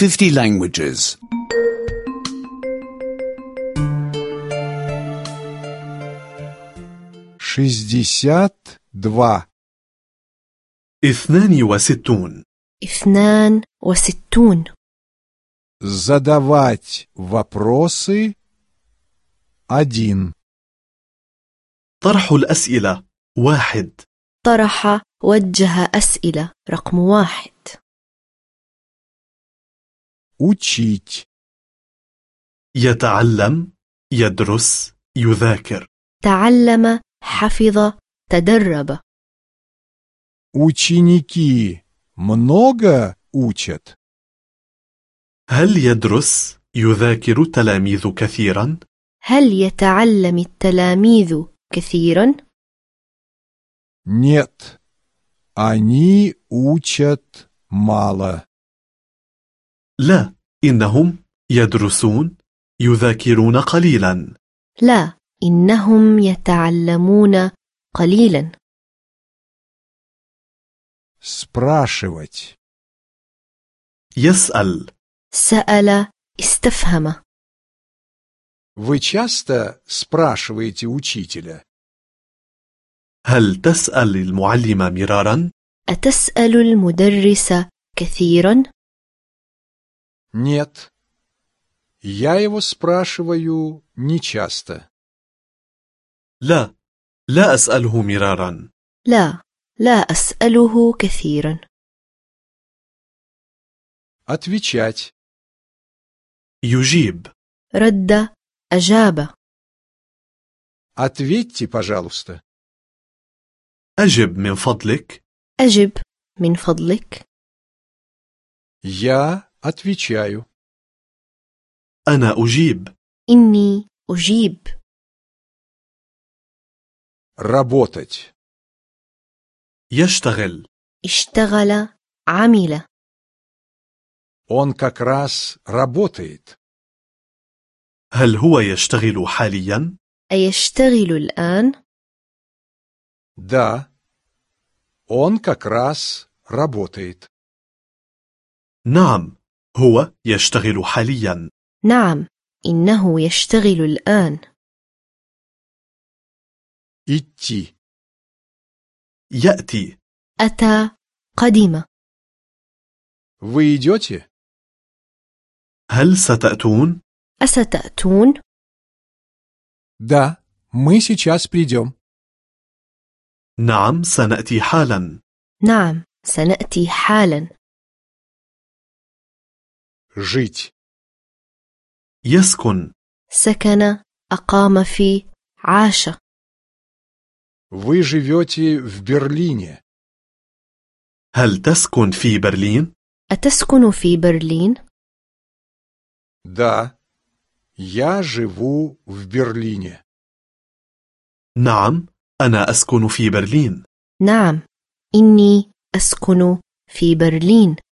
50 languages. 62. 62. 62. Задавать вопросы 1. طرح الأسئلة 1. طرح وجه أسئلة رقم 1. Учить. يتعلم، يدرس، يذاكر. تعلم، حفظ، تدرب. Ученики много учат? هل يدرس، يذاكر التلاميذ كثيرا؟ هل يتعلم التلاميذ كثيرا؟ Нет. Они учат мало. لا، إنهم يدرسون، يذاكرون قليلا. لا، إنهم يتعلمون قليلا. Спрашивать. يسأل. سأل، استفهم. Вы часто спрашиваете учителя? هل تسأل المعلم مرارا؟ أتسأل المدرس كثيرا؟ Нет. Я его спрашиваю нечасто. لا، لا أسأله مرارا. لا، لا أسأله كثيرا. Отвечать. يجيب. رد، أجاب. Ответьте, пожалуйста. أجب من فضلك. أجب من فضلك. Я отвечаю. أنا أجيب. إني أجيب. Работать. يشتغل. اشتغل، عمل. Он как раз работает. هل هو يشتغل حاليا؟ أيشتغل الآن؟ Да. Он как раз работает. نعم، هو يشتغل حاليا. نعم، إنه يشتغل الآن. Идти. يأتي. أتى، قدم. Вы идете? هل ستأتون؟ أستأتون؟ Да, мы сейчас придем. نعم، سنأتي حالا. نعم، سنأتي حالا. Жить. يسكن. سكن، أقام في، عاش. Вы живете в Берлине. هل تسكن في برلين؟ أتسكن في برلين؟ Да, я живу в Берлине. نعم، أنا أسكن في برلين. نعم، إني أسكن في برلين.